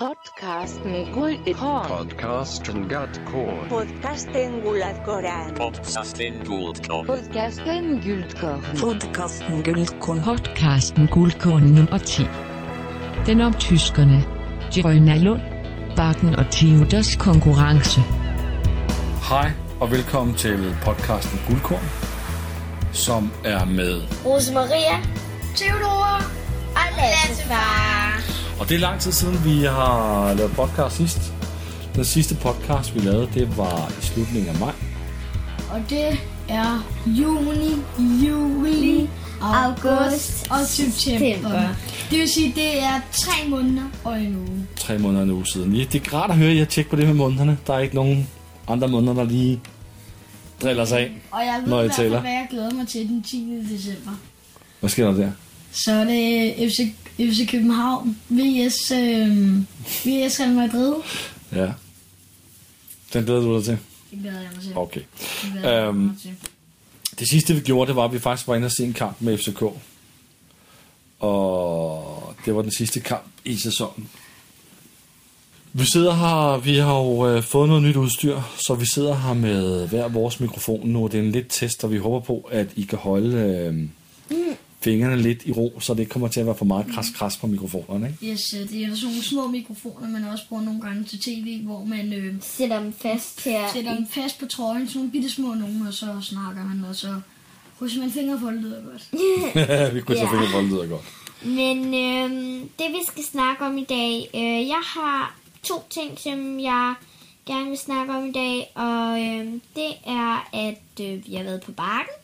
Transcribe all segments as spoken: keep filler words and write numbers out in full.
Podcasten Guldkorn. Podcasten Guldkorn. Podcasten Guldkorn. Podcasten Guldkorn. Podcasten Guldkorn. Podcasten Guldkorn. Podcasten Guldkorn nummer ti. Den om tyskerne, Grønna Lund, Bakken og Theodors konkurrence. Hej og velkommen til podcasten Guldkorn, som er med Rosemaria, Theodora og Lassefar. Og det er lang tid siden, vi har lavet podcast sidst. Den sidste podcast, vi lavede, det var i slutningen af maj. Og det er juni, juli, august og september. Det vil sige, det er tre måneder og en uge. Tre måneder og en uge siden. Ja, det er rart at høre, at I har tjekket på det med månederne. Der er ikke nogen andre måneder, der lige driller sig af, Og jeg ved når i I hvert fald, taler. hvad jeg glæder mig til den tiende december. Hvad sker der der? Så er det F C, F C København, vs øh, vs Real Madrid. Ja. Den glæder du dig til? Det glæder jeg mig til. Okay. Det glæder jeg Øhm, mig til. Det sidste vi gjorde, det var, at vi faktisk var inde og se en kamp med F C K. Og det var den sidste kamp i sæsonen. Vi sidder her, vi har jo øh, fået noget nyt udstyr, så vi sidder her med hver vores mikrofon nu. Det er en lidt test, og vi håber på, at I kan holde øh, mm. fingrene lidt i ro, så det ikke kommer til at være for meget kras-kras på mikrofonerne, ikke? Yes, det er sådan nogle små mikrofoner, man også bruger nogle gange til tv, hvor man øh, Sætter dem fast her. sætter dem fast på trøjen, sådan nogle bitte små nogen, og så snakker man, og så krydser man fingre på, det lyder godt. Vi kunne så Ja. finde, hvor det lyder godt. Men øh, det vi skal snakke om i dag, øh, jeg har to ting, som jeg gerne vil snakke om i dag, og øh, det er, at øh, vi har været på Bakken,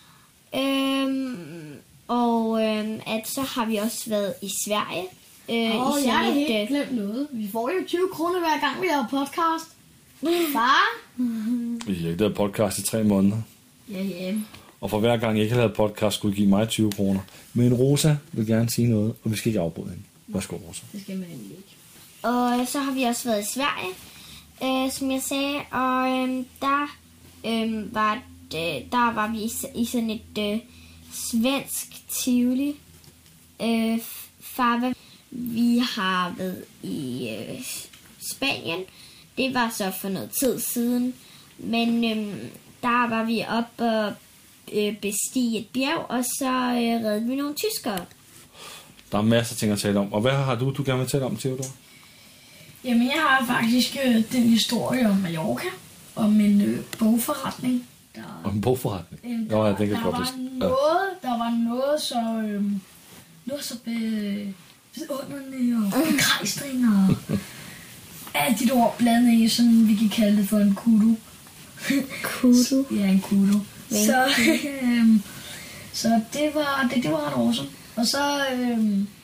øh, og øh, at så har vi også været i Sverige. Øh, Og i jeg har sådan et, helt øh, glemt noget. Vi får jo tyve kroner hver gang, vi laver podcast. Far? Vi har ikke lavet podcast i tre måneder. Ja, ja. Og for hver gang jeg ikke har lavet podcast, skulle I give mig tyve kroner. Men Rosa vil gerne sige noget, og vi skal ikke afbryde hende. Værsgo, Rosa. Det skal man egentlig ikke. Og så har vi også været i Sverige, øh, som jeg sagde, og øh, der, øh, var det, der var vi i, i sådan et øh, svensk tivoli. Øh, farve. Vi har været i øh, Spanien. Det var så for noget tid siden, men øh, der var vi op og øh, bestige et bjerg, og så øh, reddede vi nogle tyskere. Der er masser af ting at tale om. Og hvad har du, du gerne vil tale om, Theodor? Jamen, jeg har faktisk øh, den historie om Mallorca, om en øh, bogforretning. Der, Om en bogforretning? øh, Nå, ja, det kan der jeg godt var huske. Ja. noget, der var noget så, øh, noget så be, vidunderligt og begejstring og alt de ord blandet i, sådan vi kan kalde det for en kudu. Kudu. Ja, en kudu. Hvad? Så, øh, så det var det, det var ret awesome. Og så øh,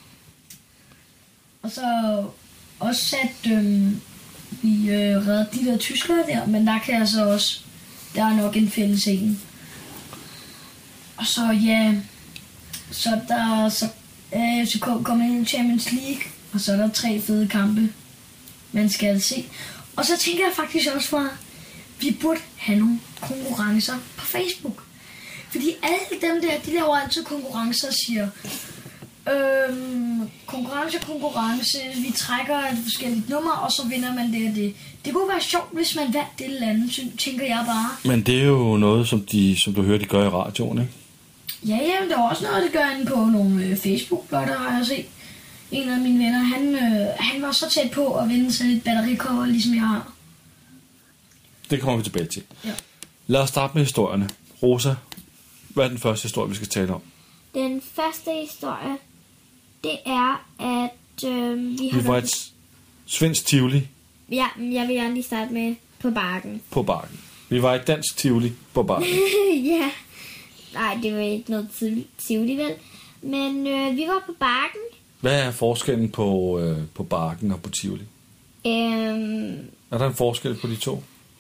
og så også at øh, vi øh, redde de der tyskere der, men der kan jeg så også, der er nok en fælles en. Og så ja, så der så øh, så kom, kom ind i Champions League, og så er der tre fede kampe, man skal se. Og så tænker jeg faktisk også for, vi burde have nogle konkurrencer på Facebook. Fordi alle dem der, de laver altid konkurrencer og siger, øhm, konkurrence, konkurrence, vi trækker et forskelligt nummer, og så vinder man det og det. Det kunne være sjovt, hvis man vandt det eller andet, tænker jeg bare. Men det er jo noget, som, de, som du hører, de gør i radioen, ikke? Ja, ja, men der er også noget, det gør inde på nogle øh, Facebook-blotter, har jeg set. En af mine venner, han, øh, han var så tæt på at vinde sådan et batterikover, ligesom jeg har. Det kommer vi tilbage til. Ja. Lad os starte med historierne. Rosa, hvad er den første historie, vi skal tale om? Den første historie, det er, at øh, vi har... Vi var et svensk tivoli Ja, men jeg vil gerne lige starte med på Bakken. på Bakken. Vi var et dansk tivoli på Bakken. Ja. Nej, det var ikke noget tiv- tivoli, vel? Men øh, vi var på Bakken. Hvad er forskellen på, øh, på Bakken og på tivoli? Øhm, Er der en forskel på de to?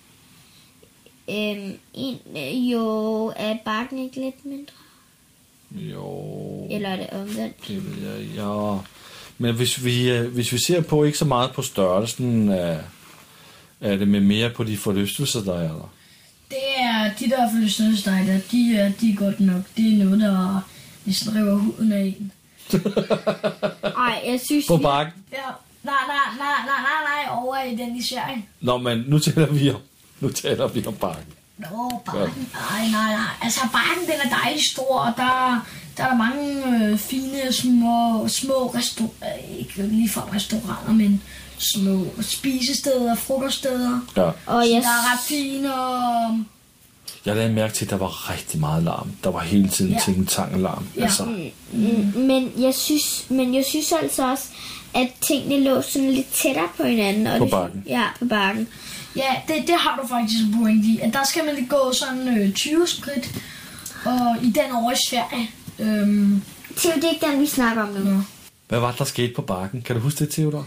øhm, en, øh, jo, er Bakken ikke lidt mindre? Jo, Eller er det omvendt? det ved jeg, ja. Men hvis vi, øh, hvis vi ser på ikke så meget på størrelsen, af, er det med mere på de forlystelser, der er der? Det er de der forlystelsesdej der, de er, de er godt nok. Det er noget, der næsten river huden af en. Ej, jeg synes... På Bakken? Ja, Nej, nej, nej, nej, nej, nej, over i den i Sverige. Nå, men nu taler vi om, nu taler vi om Bakken. Nå, Bakken. Nej, nej, nej. Altså, Bakken, den er dejlig stor, og der, der er der mange øh, fine, små, små restauranter. Ikke ligefrem restauranter, men små spisesteder, frokoststeder. Ja. Og jeg, Der er ret fine, og... Jeg lagde mærke til, at der var rigtig meget larm. Der var hele tiden Ja. ting tang larm. Ja. Altså, mm, men, jeg synes, men jeg synes altså også, at tingene lå sådan lidt tættere på hinanden. Og På det, Bakken. Ja, på Bakken. Ja, det, det har du faktisk en point i. At der skal man lige gå sådan øh, tyve skridt, og i den over i Sverige. Øhm, Det er jo det ikke den, vi snakker om nu. ja. hvad var det, der skete på Bakken? Kan du huske det, Theodor?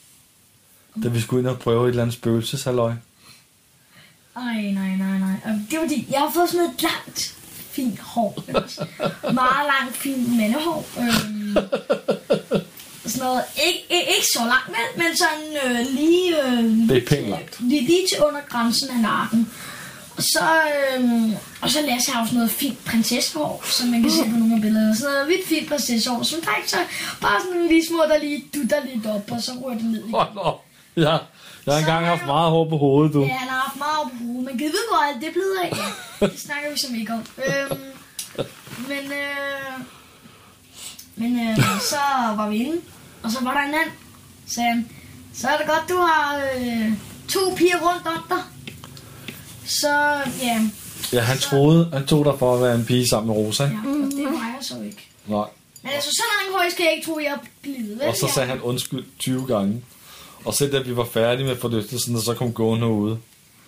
Da vi skulle ind og prøve et eller andet spøgelseshalløj. Ej, nej, nej, nej. Og det er fordi, jeg har fået sådan et langt, fint hår. Meget langt, fint mandehår. Øhm, sådan noget. Ik- ik- ikke så langt, men, men sådan øh, lige... Øh, Det er pænt langt. Lige, lige til under grænsen af nakken. Og så, øh, og så Lasse har jo sådan noget fint prinsessehår, som man kan se på nogle af billederne. Sådan noget vildt fint prinsessehår, som der ikke så bare sådan nogle lige små, der lige dutter lidt op, og så rører det ned igen. Hold op. Ja, jeg har engang haft meget hår på hovedet, du. Ja, han har haft meget på hovedet, men givet ved, hvor alt det er blevet af. Det snakker vi som ikke om. Øhm, men øh, men øh, så var vi inde, og så var der en anden, sagde han, så er det godt, du har øh, to piger rundt om dig. Så ja, Ja, han troede, han tog dig for at være en pige sammen med Rosa. ja og det var jeg så ikke. Nej. Men altså, så langt højt skal jeg ikke tro, jeg er blevet. vel? Og så sagde han undskyld tyve gange. Og så da vi var færdige med forlystelsen, og så kom gående ude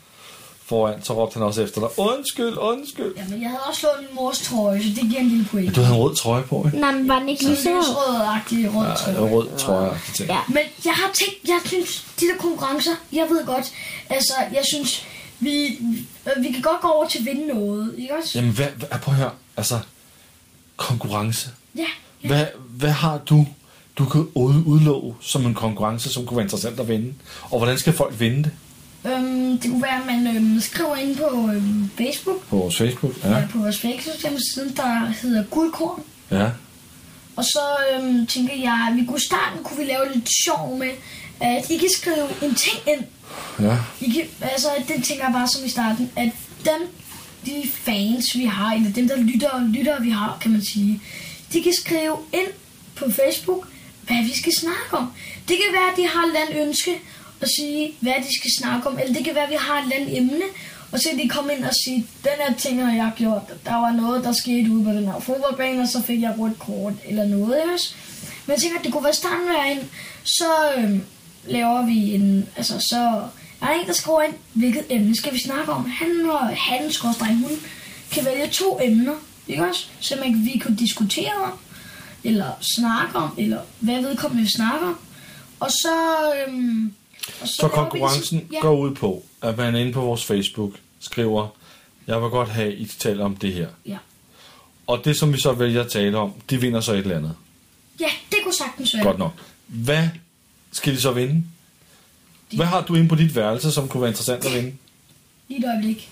foran, så råbte han også efter dig, undskyld, undskyld. Ja, men jeg havde også slået min mors trøje, så det giver en lille point. Ja, du havde en rød trøje på, ikke? Nej, men var den ikke lige så? Lysrød-agtig rød Ja, trøje. en rød trøje. Ting. Ja. Men jeg har tænkt, jeg synes, de der konkurrencer, jeg ved godt, altså, jeg synes, vi, øh, vi kan godt gå over til at vinde noget, ikke også? Jamen, hvad, hvad, prøv at høre, altså, konkurrence. Ja, ja. Hvad, hvad har du, du kan ud- udlove som en konkurrence, som kunne være interessant at vinde? Og hvordan skal folk vinde det? Øhm, det kunne være, at man øhm, skriver ind på øhm, Facebook, På vores Facebook? ja. Ja. på vores Facebook-side, der hedder Guldkorn. Ja. Og så øhm, tænker jeg, at vi kunne starten, kunne vi lave lidt sjov med, at I kan skrive en ting ind. Ja. I kan, altså, det tænker jeg bare som i starten, at dem, de fans, vi har, eller dem, der lytter og lytter, vi har, kan man sige, de kan skrive ind på Facebook, hvad vi skal snakke om. Det kan være, at de har et eller andet ønske, og sige, hvad de skal snakke om, eller det kan være, at vi har et eller andet emne, og så kan de komme ind og sige, den her ting har jeg gjort, der var noget, der skete ude på den her fodboldbane, og så fik jeg rødt kort, eller noget også. Men jeg tænker, at det kunne være starten herind, så øh, laver vi en, altså så er der en, der skriver ind, hvilket emne skal vi snakke om. Han og han, skorstræk, hun kan vælge to emner, ikke også? Så man, vi kunne diskutere om, eller snakke om, eller hvad vedkommende vil snakke om. Og så... Øhm, og så, Så konkurrencen ja. går ud på, at man inde på vores Facebook skriver, jeg vil godt have, I taler om det her. Ja. Og det, som vi så vælger at tale om, de vinder så et eller andet. Ja, det kunne sagtens være. Godt nok. Hvad skal de så vinde? Hvad har du inde på dit værelse, som kunne være interessant at vinde? Lige et øjeblik.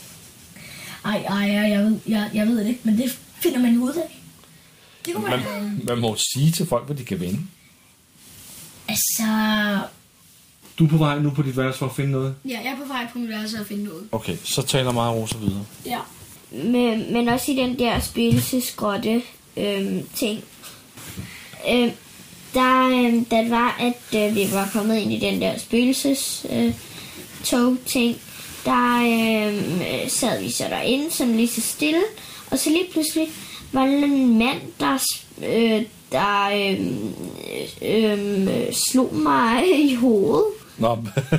Ej, ej, ej, jeg ved, jeg, jeg ved det ikke, men det finder man ud af. Det kunne Man, være... man må sige til folk, hvad de kan vinde. Altså... Du er på vej nu på dit værelse for at finde noget? Ja, jeg er på vej på mit værelse at finde noget. Okay, så taler meget Rosa videre. Ja. Men, men også i den der spøgelsesgrotte øhm, ting. Øhm, der, øhm, der var, at øh, vi var kommet ind i den der spøgelses øh, tog ting. Der øhm, sad vi så derinde, sådan lige så stille. Og så lige pludselig var der en mand, der, øh, der øhm, øhm, slog mig i hovedet. Nå,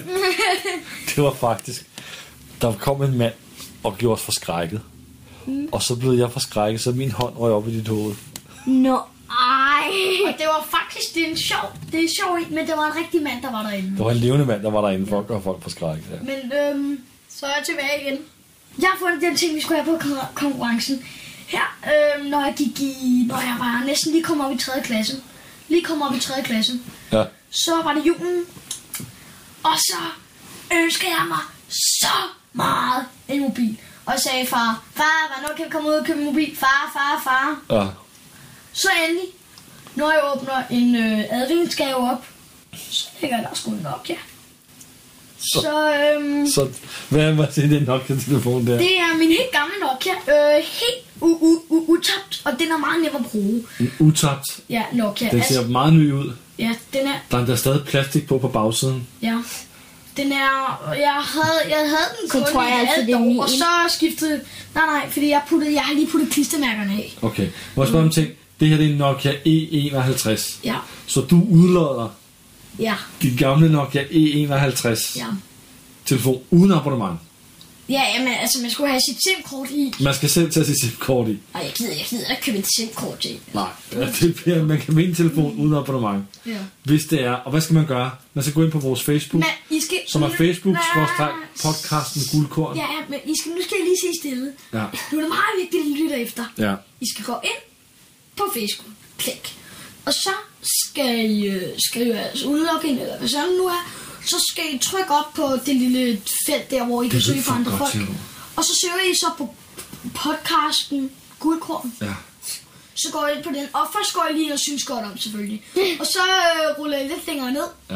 det var faktisk... Der kom en mand og gjorde os forskrækket. Mm. Og så blev jeg forskrækket, så min hånd røg op i dit hoved. Nå, ej. Og det var faktisk, det er en sjov, det er sjovt, men det var en rigtig mand, der var derinde. Det var en levende mand, der var derinde for at gøre folk forskrækket. Ja. Men øhm, så er jeg tilbage igen. Jeg har fundet den ting, vi skulle have på kon- konkurrencen. Her, øhm, når jeg gik i, når jeg var næsten lige kom op i tredje klasse. Lige kom op i tredje klasse. Ja. Så var det julen. Og så ønskede jeg mig så meget en mobil. Og jeg sagde, far, far, hvornår kan vi komme ud og købe en mobil? Far, far, far. Ja. Så endelig, når jeg åbner en øh, adventsgave op, så ligger der sgu en Nokia. Så, så, øhm, Så hvad var det, den Nokia-telefon der? det er min helt gamle Nokia. Øh, helt u- u- u- utabt, og den er meget nem at bruge. En utabt. Ja, Nokia. Den ser meget ny ud. ja, den er... Der er der stadig plastik på på bagsiden. Ja. Den er... Jeg havde, jeg havde den Så kun tror i jeg et altså, halvt det er år, min. og så skiftede... Nej, nej, fordi jeg, puttede, jeg har lige puttet klistermærkerne af. Okay. Må jeg spørge om ting? Det her det er en Nokia E enoghalvtreds. Ja. Så du udlodder Ja. din gamle Nokia E enoghalvtreds Ja. telefon uden abonnement. Ja, jamen, altså, man skulle have sit SIM-kort i. Man skal selv tage sit SIM-kort i. Ej, jeg gider, jeg gider ikke købe et SIM-kort til. Nej, det bliver, man kan vinde en telefon uden abonnement. Ja. Hvis det er. Og hvad skal man gøre? Man skal gå ind på vores Facebook, Men I skal... som er facebook Nej. podcasten Guldkorn. Ja, ja, men I skal, nu skal jeg lige sige stille. Ja. Nu er det meget vigtigt, at I lytter efter. Ja. I skal gå ind på Facebook. Klik. Og så skal I øh, skrive altså udlogin, eller hvad sådan nu er. Så skal I trykke op på det lille felt der, hvor I kan Det søge lyder for for andre godt folk. til nu. Og så søger I så på podcasten Guldkorn. Ja. Så går I ind på den. Og først går I lige og synes godt om, selvfølgelig. Og så øh, ruller I lidt længere ned. Ja.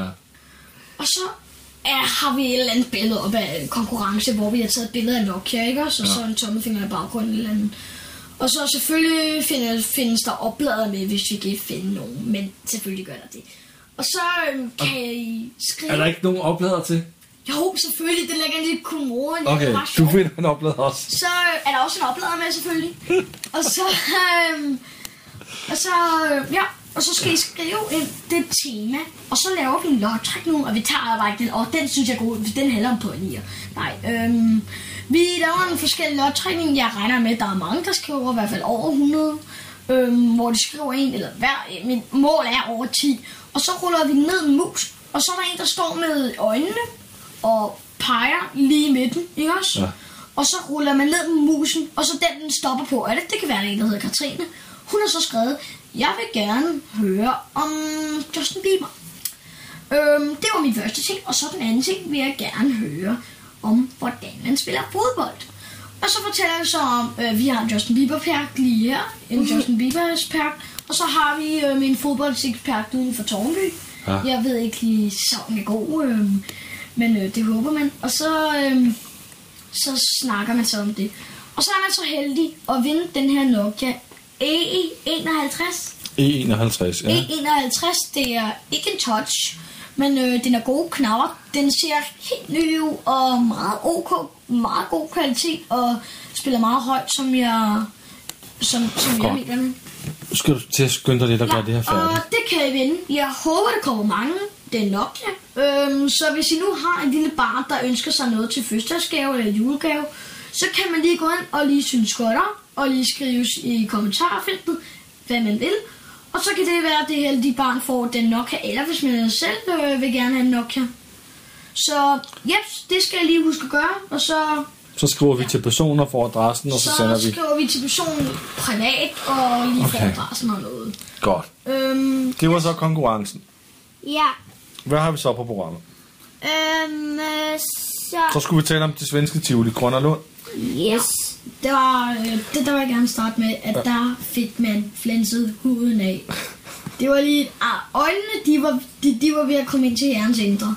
Og så er, har vi et eller andet billede op af konkurrence, hvor vi har taget et billede af Nokia, ikke også? Og Ja. så en tommelfinger i baggrunden eller andet. Og så selvfølgelig findes, findes der oplader med, hvis vi kan finde nogen. Men selvfølgelig gør der det. Og så øhm, kan I skrive... Er der ikke nogen oplader til? Jo, selvfølgelig. Den ligger en lille kommode. Det er Okay, meget du sjovt. finder en oplader også. Så øh, er der også en oplader med, selvfølgelig. og så... Øhm, og så... Øh, ja, og så skal I skrive ind det tema. Og så laver vi en lodtrækning, og vi tager bare ikke den. Og den synes jeg er god, den handler om ponier. Nej, øhm... Vi laver en forskellig lodtrækning. Jeg regner med, at der er mange, der skriver i hvert fald over hundrede. Øhm, hvor de skriver en eller hver. Mit mål er over ti. Og så ruller vi ned en mus. Og så er der en, der står med øjnene og peger lige i midten, ikke også? Ja. Og så ruller man ned med musen, og så den, den stopper på. Er det? Det kan være en, der hedder Katrine. Hun har så skrevet, jeg vil gerne høre om Justin Bieber. Øhm, det var min første ting. Og så den anden ting vil jeg gerne høre om, hvordan man spiller fodbold. Og så fortæller jeg så om, øh, vi har en Justin Bieber-perk lige her. En Justin Bieber-perk. Og så har vi øh, min fodboldsekspert uden for Tårnby. Ja. Jeg ved ikke lige, sæsonen er god, øh, men øh, det håber man. Og så, øh, så snakker man så om det. Og så er man så heldig at vinde den her Nokia E enoghalvtreds. E enoghalvtreds, ja. E enoghalvtreds, det er ikke en touch, men øh, den er gode knapper. Den ser helt ny ud og meget ok, meget god kvalitet og spiller meget højt, som jeg, som, som jeg mener. Nu skal du til at skynde dig lidt og gøre det her og færdigt. det kan I vinde. Jeg håber, der kommer mange. Det er Nokia. Øhm, så hvis I nu har en lille barn, der ønsker sig noget til fødselsdagsgave eller julegave, så kan man lige gå ind og lige synes godt om, og lige skrive i kommentarfeltet, hvad man vil. Og så kan det være, at det heldige barn får den Nokia, eller hvis man selv øh, vil gerne have en Nokia. Så jeps, det skal jeg lige huske at gøre, og så... Så skriver vi til personer for adressen, og så, så sender vi. skriver vi til personen privat, og lige Okay. for adressen og noget. Godt. Øhm, Det var så konkurrencen. Ja. Hvad har vi så på programmet? Øhm, øh, så... Så skulle vi tale om det svenske Tivoli Grønnerlund. Yes. Det var, øh, det der vil jeg gerne starte med, at ja. Der fik man flænset huden af. Det var lige... Ah, øjnene, de var, de, de var ved at komme ind til hjernens indre.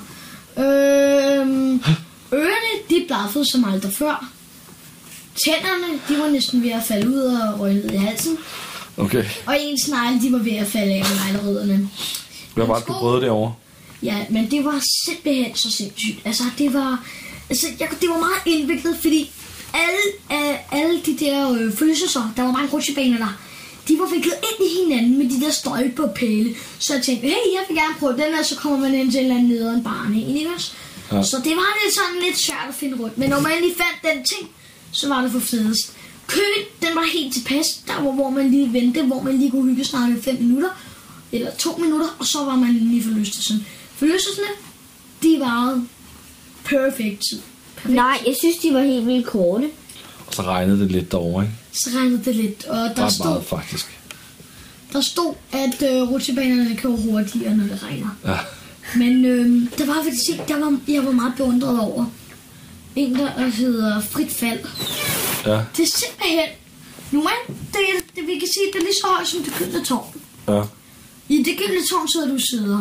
Øhm, ørerne, de blaffede som aldrig før. Tænderne, de var næsten ved at falde ud og røge ned i halsen. Okay. Og ens negle, de var ved at falde af med neglerødderne. Hvad var det, du brød derovre? Ja, men det var simpelthen så sindssygt. Altså, det var, altså, jeg, det var meget indviklet, fordi alle, øh, alle de der øh, følelser, der var mange rutsjebaner der, de var viklet ind i hinanden med de der støjpe og pæle. Så jeg tænkte, hey, jeg vil gerne prøve den her, så kommer man ind til en eller anden nederen barne, ikke også? Ja. Så det var lidt sådan lidt svært at finde rundt. Men når man lige fandt den ting, så var det for fedest. Køen, den var helt tilpas. Der var, hvor man lige ventede, hvor man lige kunne hygge snakke fem minutter. Eller to minutter, og så var man lige forlystelsen. Forlystelserne, de varede perfekt tid. Perfekt. Nej, jeg synes, de var helt vildt korte. Og så regnede det lidt derovre, ikke? Så regnede det lidt, og der Ret stod, meget, faktisk. der stod, at øh, rutsjebanerne kører hurtigere, når det regner. Ja. Men øh, der var faktisk en, der var, jeg var meget beundret over. En, der hedder Frit Fald. Ja. Det er simpelthen... Nu er det, det, vi kan sige, det er lige så højt som det gyldne tårn. Ja. I det gyldne tårn sidder du sidder.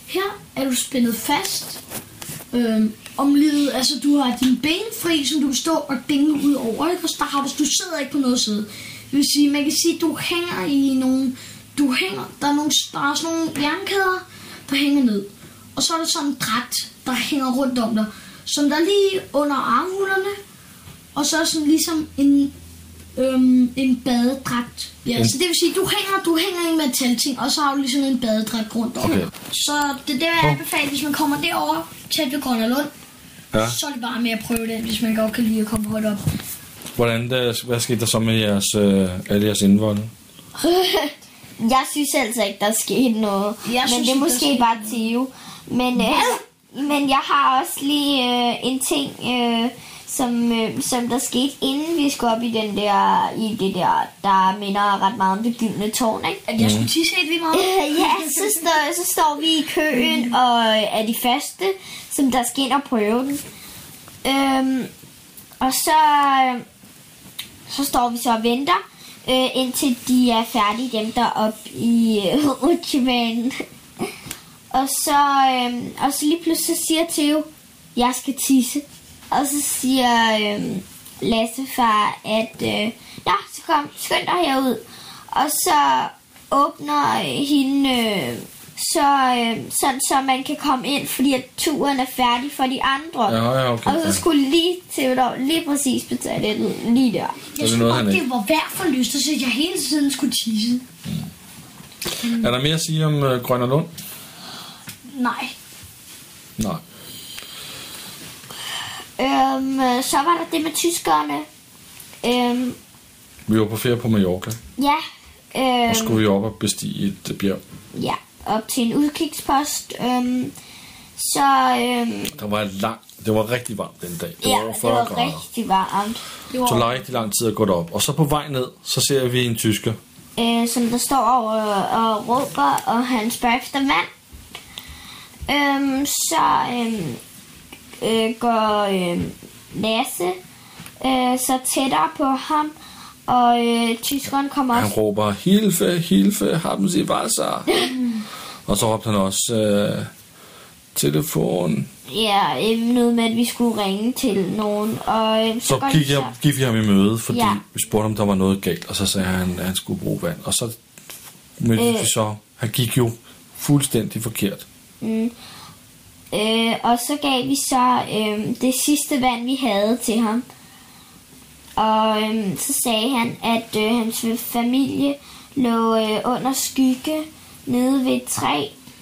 her er du spændet fast øhm, om livet. Altså, du har din ben fri, som du kan stå og dinge ud over, ikke? Og så der har du, du sidder ikke på noget side. Det vil sige, man kan sige, at du hænger i nogle... Du hænger... Der er, nogle, der er sådan nogle jernkæder, der hænger ned. Og så er der sådan en dræt, der hænger rundt om dig, som der er lige under armhulerne. Og så er sådan ligesom en... Øhm, en badedragt. Ja, mm. Så det vil sige, du hænger, du hænger i en metalting, og så har du ligesom en badedragt rundt om. Okay. Så det er det, jeg anbefaler, hvis man kommer derover tæt ved Grønnerlund, ja. Så er det bare med at prøve det, hvis man godt kan lide at komme højt op. Hvordan det, hvad skete der så med jeres, øh, alle jeres indvolde? Jeg synes altså ikke, der er sket noget. Jeg men synes, det er måske det bare Theo. Men, øh, men jeg har også lige øh, en ting... Øh, Som, øh, som der skete, inden vi skulle op i den der, i det der, der minder ret meget om det gyldne tårn, ikke? At jeg skulle tisse helt vildt meget? Øh, ja, så står, så står vi i køen, og er de første, som der skal ind og prøve den. Øhm, og så, så står vi så og venter, øh, indtil de er færdige, dem der er oppe i øh, rutsjebanen. og, så, øh, og så lige pludselig siger Theo, jeg skal tisse. Og så siger øh, Lassefar, at øh, ja, så kom, skynd dig herud. Og så åbner øh, hende, øh, så, øh, sådan så man kan komme ind, fordi at turen er færdig for de andre. Ja, ja, okay, og så skulle lige Theodor lige præcis betale det lige der. Jeg skulle godt, det var værd for lyst, så jeg hele tiden skulle tisse. Mm. Mm. Er der mere at sige om øh, Grønnerlund? Nej. Nej. Øhm, så var der det med tyskerne. Øhm, vi var på ferie på Mallorca. Ja. Øhm, og skulle vi op og bestige et bjerg. Ja, op til en udkigspost. Øhm, så... Øhm, der var lang, det var rigtig varmt den dag. Det ja, var over fyrre det var grader. rigtig varmt. Det var... tog rigtig lang tid at gå derop. Og så på vej ned, så ser vi en tysker. Øh, som der står og, og råber, og han spørger efter vand. Øhm, så... Øhm, Øh, går øh, Lasse øh, så tættere på ham, og øh, tyskeren kommer han også... Han råber, Hilfe, Hilfe, haben Sie Wasser? Og så råbte han også, øh, telefon. Ja, øh, noget med, at vi skulle ringe til nogen, og... Øh, så så gik, jeg, gik vi ham i møde, fordi ja. vi spurgte, om der var noget galt, og så sagde han, at han skulle bruge vand. Og så men øh. vi så, han gik jo fuldstændig forkert. Mm. Øh, og så gav vi så øh, det sidste vand, vi havde til ham. Og øh, så sagde han, at øh, hans familie lå øh, under skygge nede ved et træ.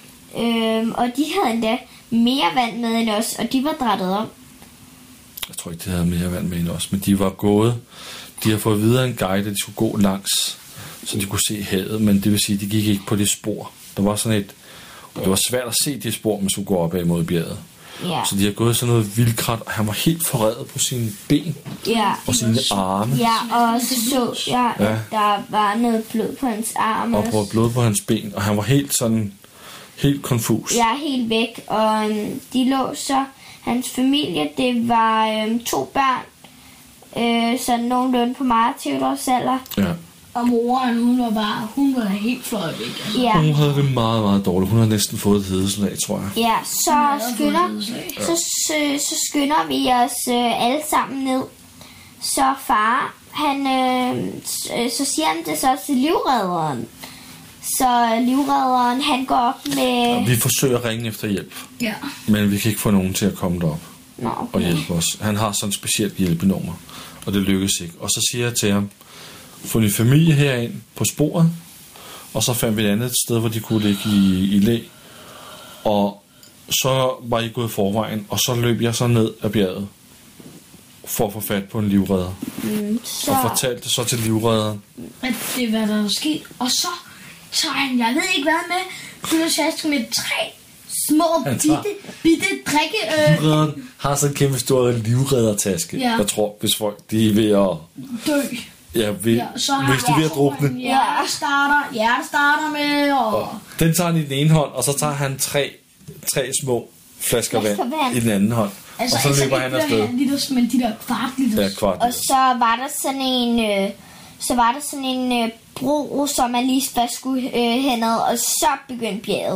Øh, og de havde endda mere vand med end os, og de var drættet om. Jeg tror ikke, de havde mere vand med end os, men de var gået. De har fået videre en guide, at de skulle gå langs, så de kunne se havet, men det vil sige, at de gik ikke på det spor. Der var sådan et... Og det var svært at se de spor, man skulle gå op ad mod bjerget. Ja. Så de har gået sådan noget vildkrat, og han var helt forredet på sine ben ja. og sine arme. Ja, og så så jeg, ja. at der var noget blod på hans arme. Og på blod på hans ben, og han var helt sådan, helt konfus. Ja, helt væk, og øhm, de lå så, hans familie, det var øhm, to børn, øh, sådan nogenlunde på meget Theodors alder. Ja. Og moren, hun var bare, hun var helt fløjet væk. Altså. Ja. Hun havde det meget, meget dårligt. Hun har næsten fået et hedeslag, tror jeg. Ja, så skynder, så, så, så skynder vi os øh, alle sammen ned. Så far, han, øh, så siger han det så til livredderen. Så livredderen, han går op med... Ja, vi forsøger at ringe efter hjælp. Ja. Men vi kan ikke få nogen til at komme derop. Nå, okay. Og hjælpe os. Han har sådan et specielt hjælpenummer, og det lykkes ikke. Og så siger jeg til ham, få din familie herind på sporet, og så fandt vi et andet sted, hvor de kunne ligge i, i læ. Og så var I gået forvejen, og så løb jeg så ned ad bjerget for at få fat på en livredder. Mm, så... Og fortalte så til livredderen, at det var der sket. Og så tager han, jeg ved ikke hvad med, fyldersask med tre små bitte, bitte drikke... Øh... Livredderen har sådan en kæmpe stor livreddertaske. Ja. Jeg tror, hvis folk de er ved at... dø. Ja, ved, ja, så hvis de er ved at drukne. Ja, starter, ja, starter med, og... og... Den tager han i den ene hånd, og så tager han tre, tre små flasker vand, vand i den anden hånd. Altså, og så altså løber han afsted. Liters, men de der kvart liters. Ja, kvart liters. Og så var der sådan en, øh, så var der sådan en øh, bro, som man lige først skulle øh, henad, og så begyndte bjerget.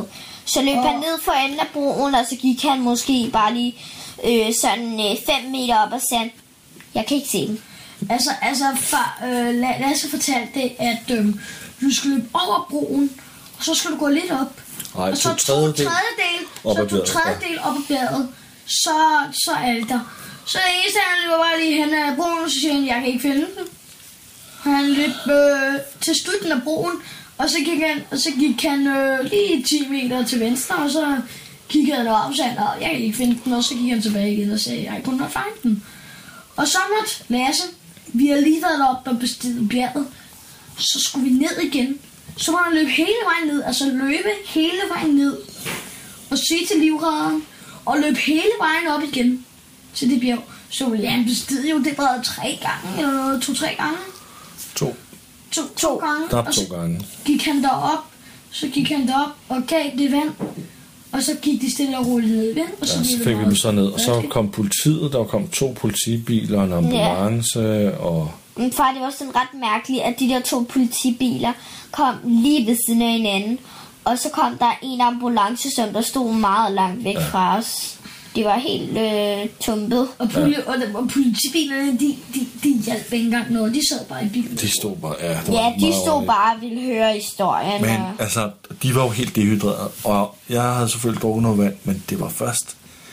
Så løb han ned for enden af broen, og så gik han måske bare lige øh, sådan øh, fem meter op og sagde, jeg kan ikke se dem. Altså, altså far, øh, Lasse fortalte det, at øh, du skulle løbe over broen, og så skulle du gå lidt op. Ej, og så to tredjedel tredjedel, op så ad to bjerget, tredjedel op ad bjerget, så, så er det der. Så det eneste, han løber bare lige hen ad broen, og så siger han, jeg kan ikke finde dem. Han løb øh, til slutningen af broen, og så gik han, og så gik han øh, lige ti meter til venstre, og så kiggede han op og sagde, jeg kan ikke finde den, og så gik han tilbage igen og sagde, jeg kunne nok finde den. Og så måtte Lasse, vi har lige været deroppe og bestiget bjerget, så skulle vi ned igen. Så må han løbe hele vejen ned, altså løbe hele vejen ned, og sige til livredderen, og løbe hele vejen op igen til det bjerg. Så ville han bestige jo det bred tre gange, eller noget, to-tre gange. To. To, to gange. Der Og så to gange. gik han derop, så gik han derop og gav det vand, og så gik de stille og roligt ned igen. Og så, Ja, så fik vi dem så ned, og så kom politiet, der kom to politibiler, en ambulance, ja. og... Men far, det var sådan ret mærkeligt, at de der to politibiler kom lige ved siden af hinanden, og så kom der en ambulance, som der stod meget langt væk ja. fra os. Det var helt øh, tumpet. Og, poli- ja. og, og politibilerne, de, de, de hjalp ikke engang noget. De sad bare i bilen. De stod bare, ja, det ja, var de stod ordentligt. Bare og ville høre historien. Men og... altså, de var jo helt dehydrerede, og jeg havde selvfølgelig drukket noget vand, men det var først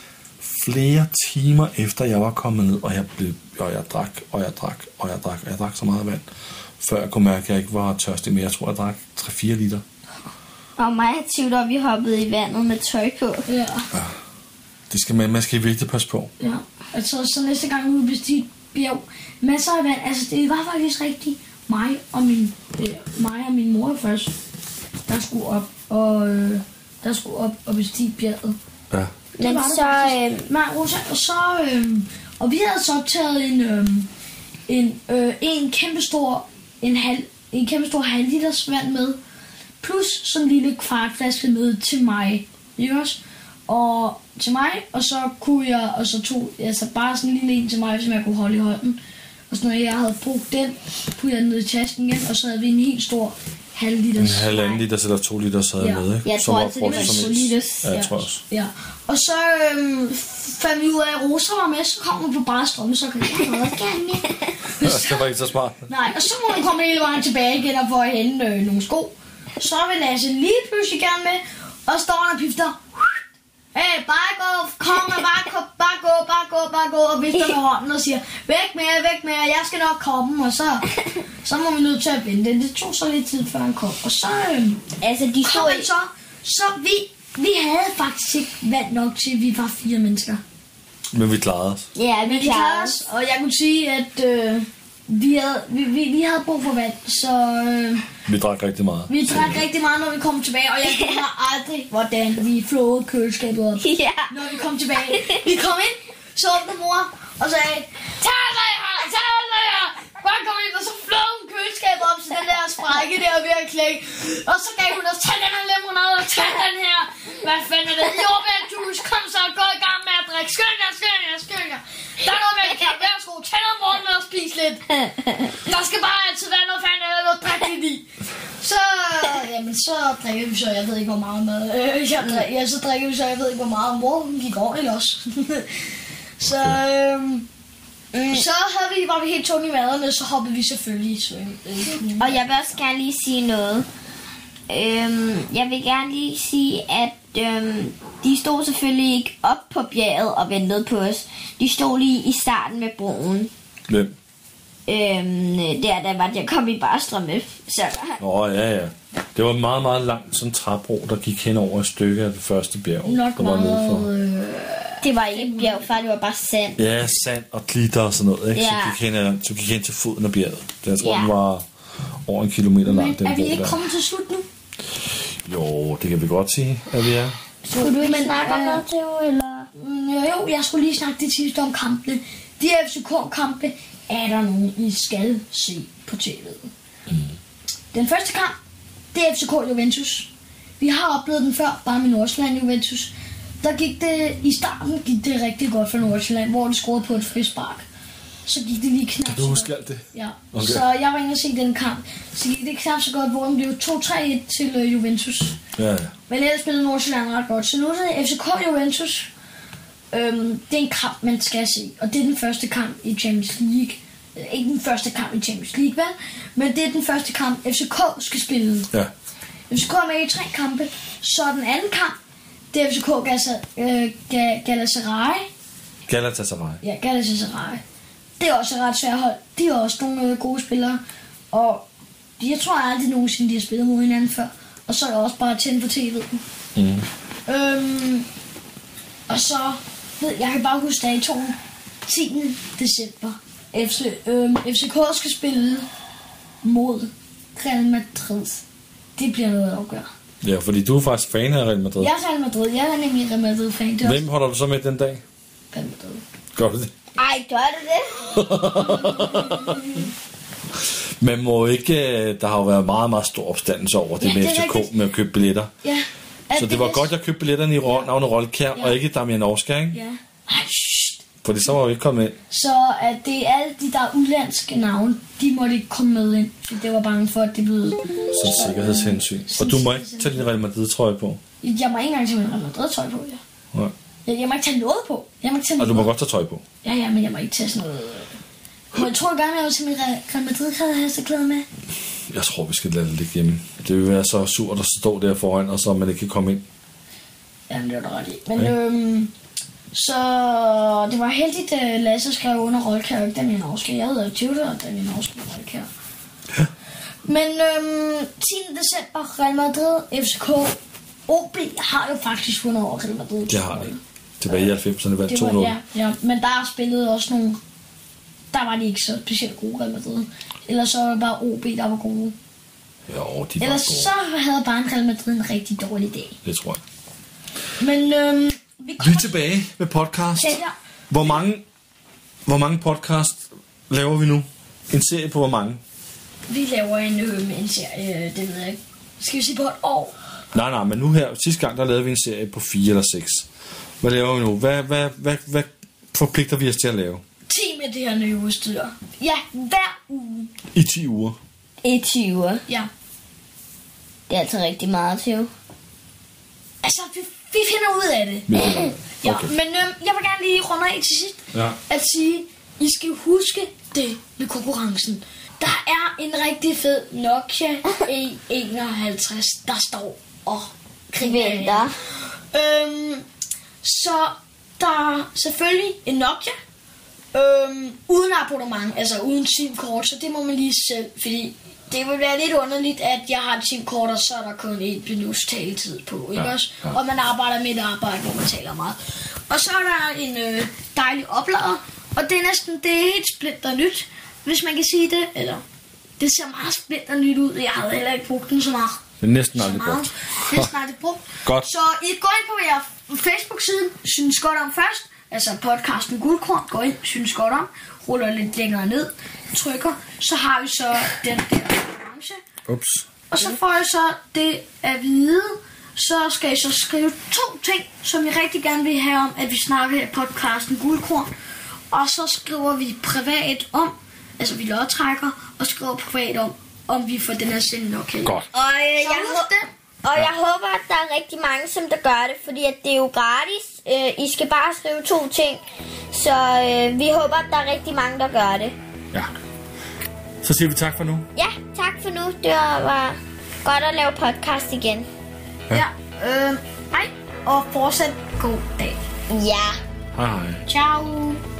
flere timer efter jeg var kommet ned, og jeg blev, og jeg drak, og jeg drak, og jeg drak, og jeg drak så meget vand, før jeg kunne mærke, at jeg ikke var tørstig mere. Jeg tror, jeg drak tre fire liter. Og mig og Theodor, vi hoppede i vandet med tøj på. Ja. ja. Det skal man, man skal virkelig passe på. Ja, altså så næste gang vi bestigte bjerg, masser af vand, altså det var faktisk rigtigt mig og min, øh, mig og min mor først, der skulle op, og øh, der skulle op og bestige bjerget. Ja. Det Men var det så... Øh... Nej, Rosa, og så, øh, og vi havde så optaget en, øh, en, øh, en kæmpe stor, en halv, en kæmpe stor halv liters vand med, plus sådan en lille kvartflaske med til mig, ikke også? Og til mig, og så kunne jeg, og så tog, altså bare sådan en lille en til mig, som jeg kunne holde i hånden. Og så når jeg havde brugt den, puttede jeg den ned i tasken igen, og så havde vi en helt stor halv liters. En halvanden liters eller to liters havde jeg ja. med, ikke? Jeg tror altid, det var to liters. Ja, jeg tror også. Ja. Og så øhm, fandt vi ud af, at Rosa var med, så kom hun på bare strømme, så kan jeg noget gerne med. Det var ikke så smart. Nej, og så må hun komme hele vejen tilbage igen og få at hente øh, nogle sko. Så vil Lasse lige pludselig gerne med, og står der og pifter. Hey, bare gå, kom og bare, kom, bare gå, bare gå, bare gå, og vifter med hånden og siger, væk med jer, væk med jer, jeg skal nok komme, og så, så må vi nødt til at vente. Det tog så lidt tid, før han kom, og så, øhm, altså, de kom han så, så vi, vi havde faktisk ikke vand nok til, at vi var fire mennesker. Men vi klarede os. Ja, vi, vi klarede os, og jeg kunne sige, at øh, vi, havde, vi, vi, vi havde brug for vand, så... Øh, Vi drak rigtig meget. Vi drak rigtig meget, når vi kom tilbage, og jeg glemmer aldrig, hvordan vi flåede køleskabet op, ja. når vi kom tilbage. Vi kom ind, så åbnede mor og sagde, tag dig her, tag dig her. Bare kom ind, og så flåede hun køleskabet op, så den der sprække der ved at klække. Og så gav hun os, tag den her lemonade, og tag den her. Hvad fanden er det? Jordbærjuice, kom så, gå i gang med at drikke. Skynd jer, skynd jer, skynd jer. Der er noget med, at kan værsgo, tag noget morgen og spis lidt. Der skal bare altid være noget fanden eller noget drik lidt i. Så, jamen, så drikker vi så, jeg ved ikke hvor meget mad. Øh, jeg drik, ja, så drikker vi så, jeg ved ikke hvor meget. Mor, hun gik ordentligt også. så, øhm, mm. så havde vi, var vi helt tunge i maderne, så hoppede vi selvfølgelig i svøm. Øh, og jeg vil også gerne lige sige noget. Øhm, jeg vil gerne lige sige, at øhm, de stod selvfølgelig ikke op på bjerget og ventede på os. De stod lige i starten med broen. Hvem? Øhm, der, der var jeg kom i Barstrømme. Så. Åh, oh, ja, ja. Det var en meget, meget langt sådan træbro, der gik hen over et stykke af det første bjerg. Nok der var meget... Øh... Det var ikke bjerg, far, det var bare sand. Ja, sand og glitter og sådan noget, ikke? Ja. Så gik hen, så gik hen til foden af bjerget. Det, jeg tror, Ja. den var over en kilometer lang. Men er vi den ikke der. kommet til slut nu? Jo, det kan vi godt sige, at vi er. Skulle du ikke snakke om noget, Theo, eller? Mm, jo, jeg skulle lige snakke det sidste om kampene. De her F C K-kampe er der nogen, I skal se på T V'et. Mm. Den første kamp, det er F C K Juventus. Vi har oplevet den før, bare med Nordsjælland Juventus. Der gik det, i starten gik det rigtig godt for Nordsjælland, hvor de scorede på et frispark. så gik det lige knap Kan så du huske godt. alt det? Ja, Okay. så jeg var inde og se den kamp. Så gik det knap så godt, hvor den blev to tre til uh, Juventus. Ja, ja. Men ellers spillede Nordsjælland ret godt. Så nu er det F C K Juventus. Øhm, det er en kamp, man skal se. Og det er den første kamp i Champions League. Øh, ikke den første kamp i Champions League, vel? Men det er den første kamp, F C K skal spille. Ja. F C K er med i tre kampe. Så den anden kamp, det er F C K Galatasaray. Øh, Ga- Galatasaray. Galatasaray. Ja, Galatasaray. Det er også et ret svært hold. De er også nogle øh, gode spillere. Og jeg tror aldrig nogensinde, de har spillet mod hinanden før. Og så er det også bare tændt på T V'en. Mm. Øhm, og så, ved jeg kan bare huske datoen. tiende december. F C, øhm, F C K skal spille mod Real Madrid. Det bliver noget at afgøre. Ja, fordi du er faktisk fan af Real Madrid. Jeg er Real Madrid. Jeg er nemlig Real Madrid-fan. Hvem holder du så med den dag? Real Madrid. Gør du det? Ej, gør du det? Man må ikke... Der har jo været meget, meget stor opstandelse over det Ja, med det er F C K rigtigt. med at købe billetter. Ja. Så det var godt, jeg købte billetterne i Ro- navnet Rolkær, Ja. og ikke Damian Oscar, ikke? Ja. Ej, shit. Fordi så var jo ikke kommet ind. Så at det er alle de der udlandske navne, de måtte ikke komme med ind. For det var bange for, at det blev... Som sikkerhedshensyn. Og du må ikke tage din Real Madrid-trøje på. Jeg må ikke engang tage min Real Madrid-tøj på, ja. Nej. Jeg, jeg må ikke tage noget på. Jeg må ikke tage Og du må noget. godt tage tøj på. Ja, ja, men jeg må ikke tage sådan noget... Må jeg tror gerne, jeg vil tage min Real Madrid-klæde med. Jeg tror, vi skal lade det ligge hjemme. Det vil være så surt at stå der foran, og så man ikke kan komme ind. Jamen, det var du ret i. Men Ja. øhm... Så det var heldigt, at Lasse skrev under Rolkær, og ikke Damian Oscar. Jeg hedder Tudor, og Damian Oscar og Rolkær. Ja. Men øhm, tiende december, Real Madrid, F C K, O B har jo faktisk vundet over Real Madrid. Det har de. Tilbage i halvfemserne vandt Det to var, nul. ja, ja, men der er spillet også nogle... Der var de ikke så specielt gode, Real Madrid. Ellers så var det bare O B, der var gode. Jo, de var Ellers gode. så havde bare en Real Madrid en rigtig dårlig dag. Det tror jeg. Men øhm, vi Vi kommer er tilbage med podcast. til ja. Hvor mange, hvor mange podcast laver vi nu? En serie på hvor mange? Vi laver en, øh, en serie, det ved jeg ikke. Skal vi sige på et år? Nej, nej, men nu her, sidste gang, der lavede vi en serie på fire eller seks. Hvad laver vi nu? Hvad, hvad, hvad, hvad forpligter vi os til at lave? ti med det her nye udstyr. Ja, hver uge. I ti uger. I tyve. Ja. Det er altså rigtig meget, Theo. Altså, vi, vi finder ud af det. Vi finder ud af det. Ja, Okay. men øhm, jeg vil gerne lige runde af til sidst. Ja. At sige, I skal huske det med konkurrencen. Der er en rigtig fed Nokia E enoghalvtreds, der står og griner. Venter. Øhm, så der er selvfølgelig en Nokia, øhm, uden abonnement, altså uden SIM-kort, så det må man lige selv, fordi det vil være lidt underligt, at jeg har et SIM-kort, og så er der kun et minuts taletid på, ikke Ja, også? ja. Og man arbejder med et arbejde, hvor man taler meget. Og så er der en øh, dejlig oplader, og det er næsten, det er helt splinter nyt, hvis man kan sige det, eller det ser meget splinter nyt ud, jeg havde heller ikke brugt den så meget. Det er næsten Så aldrig meget. brugt. Næsten aldrig brugt. Godt. Så I går ind på jeres Facebook-side, synes godt om først, altså podcasten Guldkorn, gå ind, synes godt om, ruller lidt længere ned, trykker, så har vi så den der orange, Ups. og så får jeg så det at vide, så skal I så skrive to ting, som I rigtig gerne vil have om, at vi snakker her i podcasten Guldkorn, og så skriver vi privat om, altså vi lodtrækker, og skriver privat om, om vi får den her sende okay. Godt. Og, øh, Så jeg, husk hå- det. og jeg håber, at der er rigtig mange, som der gør det, fordi at det er jo gratis. Øh, I skal bare skrive to ting. Så øh, vi håber, at der er rigtig mange, der gør det. Ja. Så siger vi tak for nu. Ja, tak for nu. Det var, var godt at lave podcast igen. Ja, øh, hej, og fortsat god dag. Ja. Hej hej. Ciao.